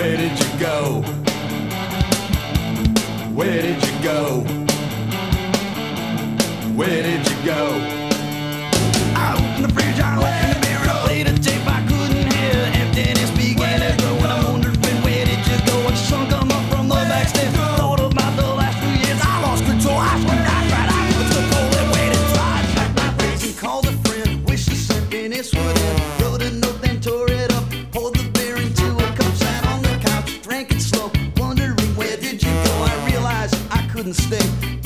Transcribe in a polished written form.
Where did you go? Where did you go? Where did you go? I opened the fridge, I looked in the mirror, and I played a tape I couldn't hear. Emptiness began to grow, and I'm wondering where did you go? I just sunk come up from the back stairs. Thought about the last few years, I lost control. I screamed, I cried, I was so cold and waited. So I packed my face and called a friend. Wish the emptiness would end. Wrote a note, then tore it up. Poured the beer into a cup, sat on the couch, drank it slow. Wondering where did you go? I realized I couldn't stay.